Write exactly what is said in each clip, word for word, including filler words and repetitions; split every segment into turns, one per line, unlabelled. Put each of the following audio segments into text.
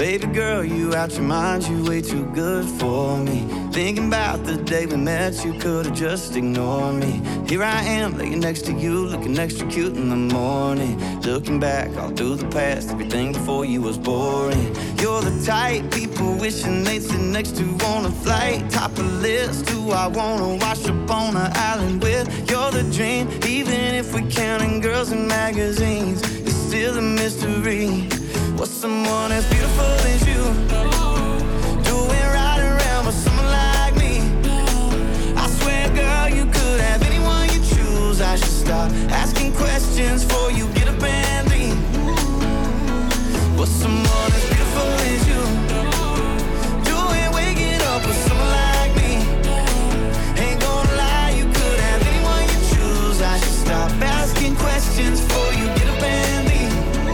Baby girl, you out your mind, you way too good for me. Thinking about the day we met, you could've just ignored me. Here I am, laying next to you, looking extra cute in the morning. Looking back all through the past, everything before you was boring. You're the type people wishing they'd sit next to on a flight. Top of the list, who I wanna wash up on an island with. You're the dream, even if we're counting girls in magazines. It's still a mystery. What's someone as beautiful as you doing right around with someone like me? I swear, girl, you could have anyone you choose. I should stop asking questions before you get up and leave. What's someone as beautiful as you doing waking up with someone like me? Ain't gonna lie, you could have anyone you choose. I should stop asking questions before you get up and leave.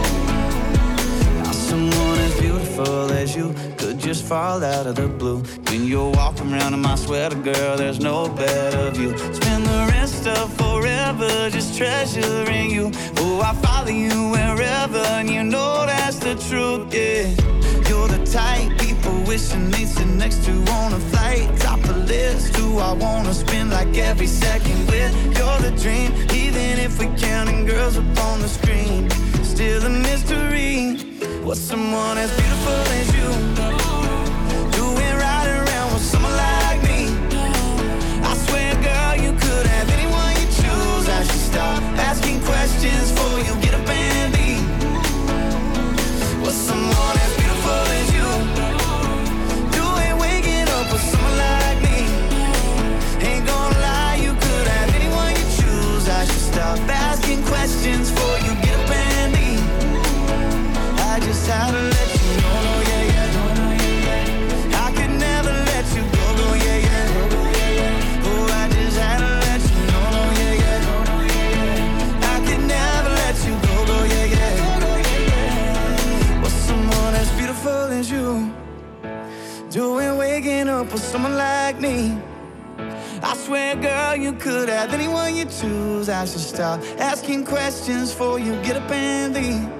Someone as beautiful as you could just fall out of the blue. When you're walking around in my sweater, girl, there's no better view. Spend the rest of forever just treasuring you. Oh, I follow you wherever, and you know that's the truth, yeah. You're the type people wishing they'd sit next to on a flight. Top of the list, who I wanna spend like every second with. You're the dream, even if we're counting girls up on the screen. Still a mystery. What's someone as beautiful as you doing right around with someone like me? I swear, girl, you could have anyone you choose. I should stop asking questions before you get up and leave. What's someone as beautiful as you doing waking up with someone like me? Ain't gonna lie, you could have anyone you choose. I should stop asking questions before you get up and leave. I just had to let you know, no, yeah, yeah, no, no, yeah, yeah. I could never let you go, go, yeah, yeah. Oh, I just had to let you know, no, yeah, yeah, no, no, yeah, yeah. I could never let you go, go, yeah, yeah. What's someone as beautiful as you doing waking up with someone like me? I swear, girl, you could have anyone you choose. I should stop asking questions before you get up and leave.